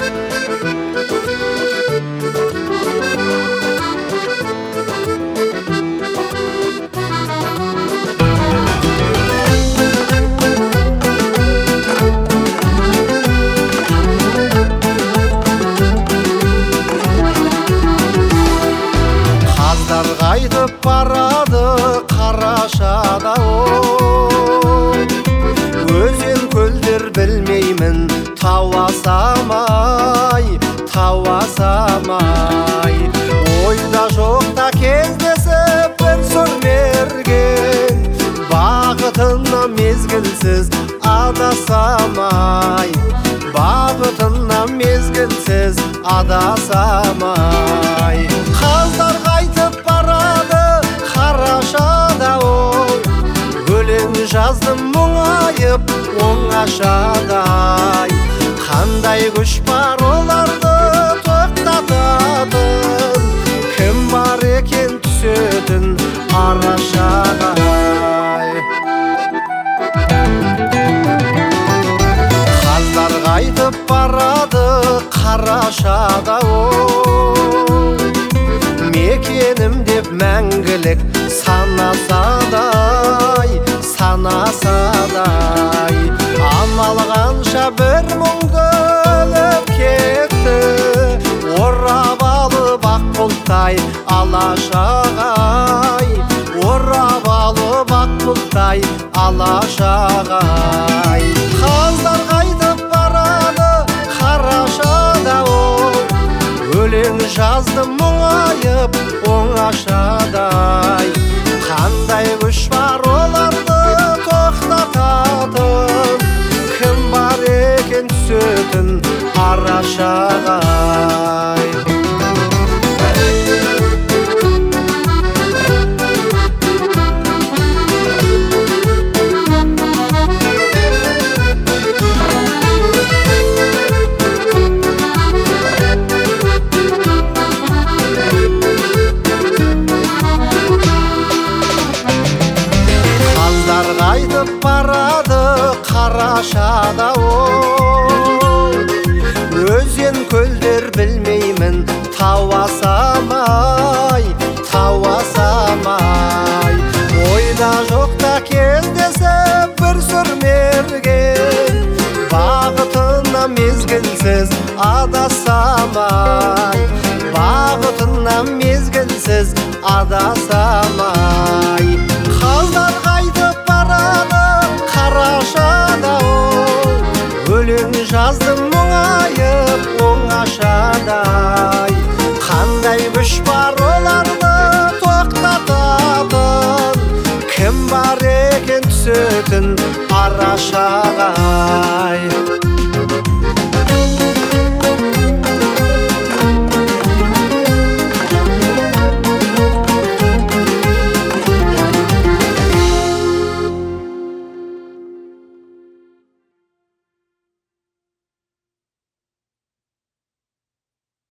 Қайтып барады қарашада өзен көлдер білмеймін тауасамай ойда жоқта кездесіп бір сүрмерген бақытына мезгілсіз адасамай қаздар қайтып барады қарашада өлең жаздым мұңайып оңашадай қандай күш бар оларды тоқтататын кім бар екен түсетін арашаға қаздар қайтып барады қарашада мекенім деп мәңгілік санасадай амал қанша бір мұңды өліп кетті орап алып ақ бұлттай алашағай қаздар қайтып барады қарашада өлең жаздым мұңайып оңашадай қандай күш бар оларды тоқтататын кім бар екен түсетін арашағай қайтып барады қарашада өзен көлдер білмеймін тауасамай ойда жоқта кездесіп бір сүрмерген бақытына мезгілсіз адасамай қаздар қайтып барады қарашада өлең жаздым мұңайып оңашадай қандай күш бар оларды тоқтататын кім бар екен түсетін арашағай